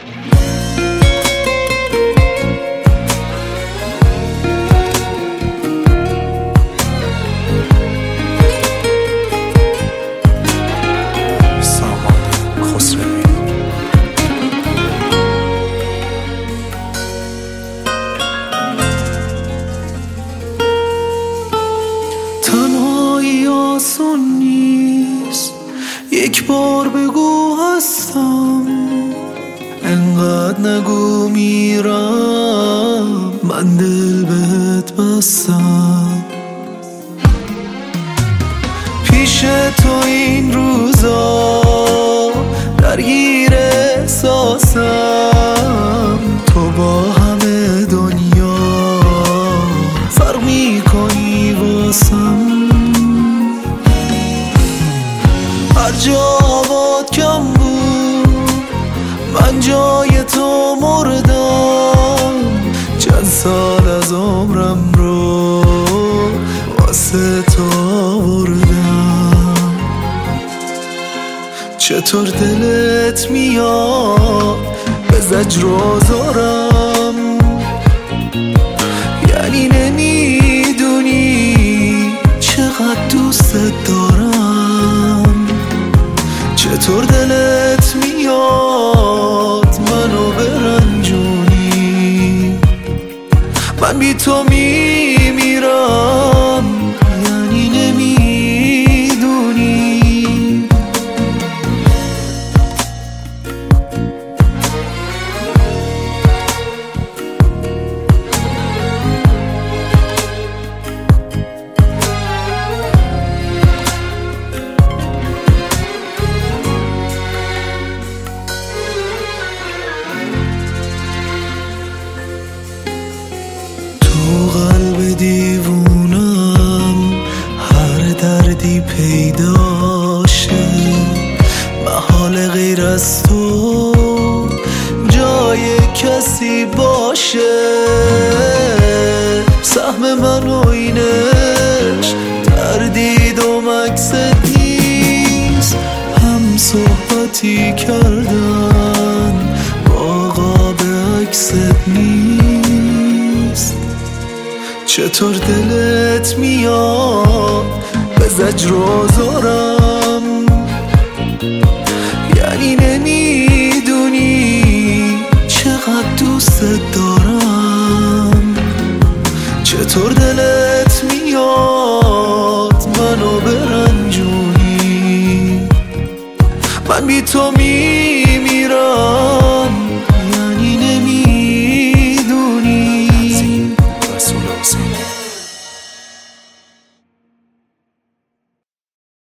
تنهایی آسون نیست، یک بار بگو هستم، انقدر نگو میرم، من دل بهت بستم. پیش تو این روزا درگیر احساسم، تو با همه دنیا فرق میکنی واسم. هر جا هوات کم بود من جای تو مردم، چند سال از عمرم رو واسه تو آوردم. چطور دلت میاد به زجر و آزارم، یعنی نمیدونی چقدر دوستت دارم. چطور دلت میاد منو برنجونی، من بی تو میمیرم، یعنی نمیدونی. تو قلب دیوونم هر دردی پیداشه، محال غیر از تو جای کسی باشه. سهم من و اینش تردید و مکست نیست، هم صحبتی کردن با قاب عکست نیست. چطور دلت میاد به زجر و آزارم،